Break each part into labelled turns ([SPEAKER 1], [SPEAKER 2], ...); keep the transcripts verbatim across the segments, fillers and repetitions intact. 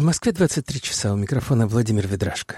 [SPEAKER 1] Москве двадцать три часа. У микрофона Владимир Ведрашко.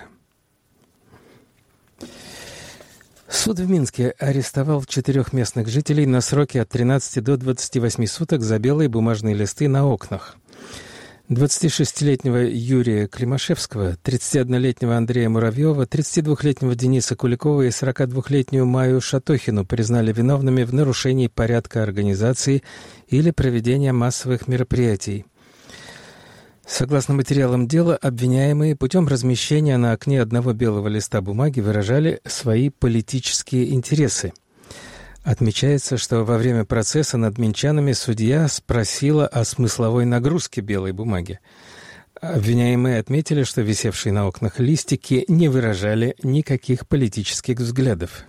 [SPEAKER 1] Суд в Минске арестовал четырех местных жителей на сроки от тринадцати до двадцати восьми суток за белые бумажные листы на окнах. двадцатишестилетнего Юрия Климашевского, тридцатиоднолетнего Андрея Муравьева, тридцатидвухлетнего Дениса Куликова и сорокадвухлетнюю Майю Шатохину признали виновными в нарушении порядка организации или проведения массовых мероприятий. Согласно материалам дела, обвиняемые путем размещения на окне одного белого листа бумаги выражали свои политические интересы. Отмечается, что во время процесса над минчанами судья спросила о смысловой нагрузке белой бумаги. Обвиняемые отметили, что висевшие на окнах листики не выражали никаких политических взглядов.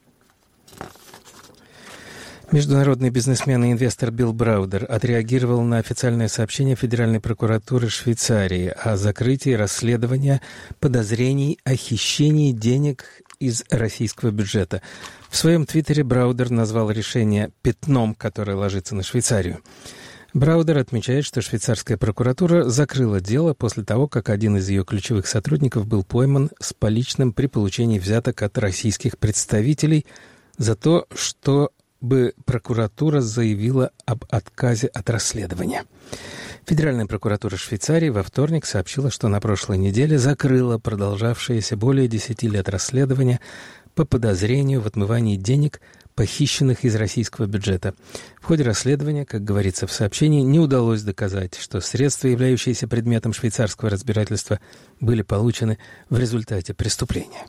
[SPEAKER 1] Международный бизнесмен и инвестор Билл Браудер отреагировал на официальное сообщение Федеральной прокуратуры Швейцарии о закрытии расследования подозрений о хищении денег из российского бюджета. В своем твиттере Браудер назвал решение «пятном, которое ложится на Швейцарию». Браудер отмечает, что швейцарская прокуратура закрыла дело после того, как один из ее ключевых сотрудников был пойман с поличным при получении взяток от российских представителей за то, что бы прокуратура заявила об отказе от расследования. Федеральная прокуратура Швейцарии во вторник сообщила, что на прошлой неделе закрыла продолжавшееся более десяти лет расследование по подозрению в отмывании денег, похищенных из российского бюджета. В ходе расследования, как говорится в сообщении, не удалось доказать, что средства, являющиеся предметом швейцарского разбирательства, были получены в результате преступления.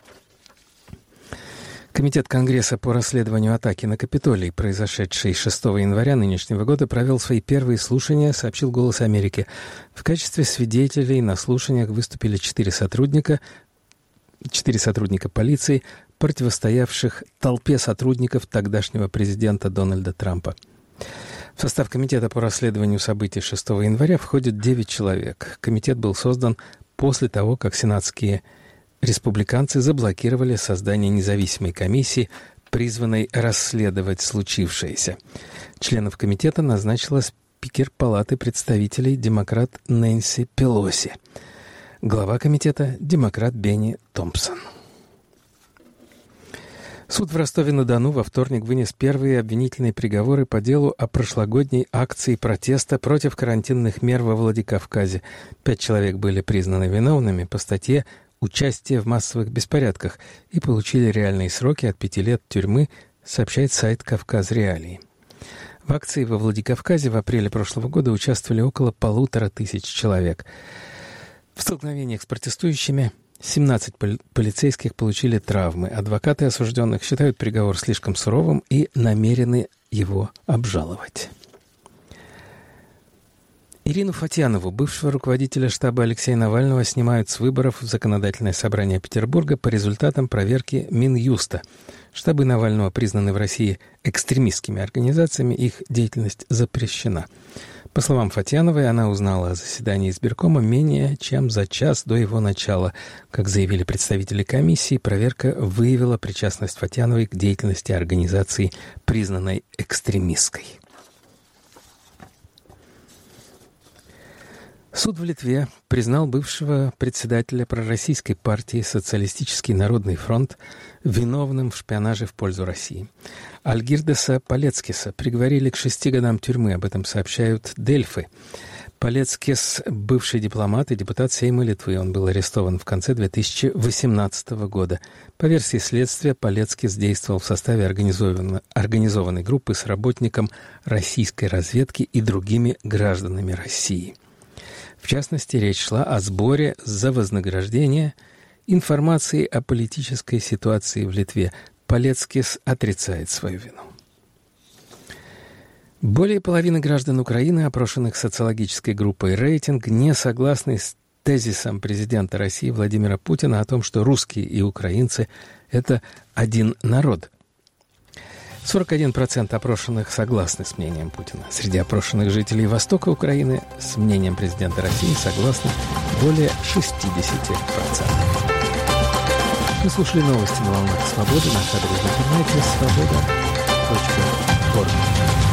[SPEAKER 1] Комитет Конгресса по расследованию атаки на Капитолий, произошедшей шестого января нынешнего года, провел свои первые слушания, сообщил «Голос Америки». В качестве свидетелей на слушаниях выступили четыре сотрудника, четыре сотрудника полиции, противостоявших толпе сотрудников тогдашнего президента Дональда Трампа. В состав Комитета по расследованию событий шестого января входит девять человек. Комитет был создан после того, как сенатские республиканцы заблокировали создание независимой комиссии, призванной расследовать случившееся. Членов комитета назначила спикер Палаты представителей демократ Нэнси Пелоси. Глава комитета – демократ Бенни Томпсон. Суд в Ростове-на-Дону во вторник вынес первые обвинительные приговоры по делу о прошлогодней акции протеста против карантинных мер во Владикавказе. Пять человек были признаны виновными по статье «Участие в массовых беспорядках» и получили реальные сроки от пяти лет тюрьмы, сообщает сайт «Кавказ Реалии». В акции во Владикавказе в апреле прошлого года участвовали около полутора тысяч человек. В столкновениях с протестующими семнадцать полицейских получили травмы. Адвокаты осужденных считают приговор слишком суровым и намерены его обжаловать. Ирину Фатьянову, бывшего руководителя штаба Алексея Навального, снимают с выборов в Законодательное собрание Петербурга по результатам проверки Минюста. Штабы Навального признаны в России экстремистскими организациями, их деятельность запрещена. По словам Фатьяновой, она узнала о заседании избиркома менее чем за час до его начала. Как заявили представители комиссии, проверка выявила причастность Фатьяновой к деятельности организации, признанной экстремистской. Суд в Литве признал бывшего председателя пророссийской партии «Социалистический народный фронт» виновным в шпионаже в пользу России. Альгирдеса Палецкиса приговорили к шести годам тюрьмы, об этом сообщают Дельфы. Палецкис – бывший дипломат и депутат Сейма Литвы. Он был арестован в конце две тысячи восемнадцатого года. По версии следствия, Палецкис действовал в составе организованной, организованной группы с работником российской разведки и другими гражданами России. В частности, речь шла о сборе за вознаграждение информации о политической ситуации в Литве. Палецкис отрицает свою вину. Более половины граждан Украины, опрошенных социологической группой «Рейтинг», не согласны с тезисом президента России Владимира Путина о том, что русские и украинцы – это один народ. сорок один процент опрошенных согласны с мнением Путина. Среди опрошенных жителей Востока Украины с мнением президента России согласны более шестьдесят процентов. Вы слушали новости на волнах Свободы, на кадре в интернете свобода точка орг.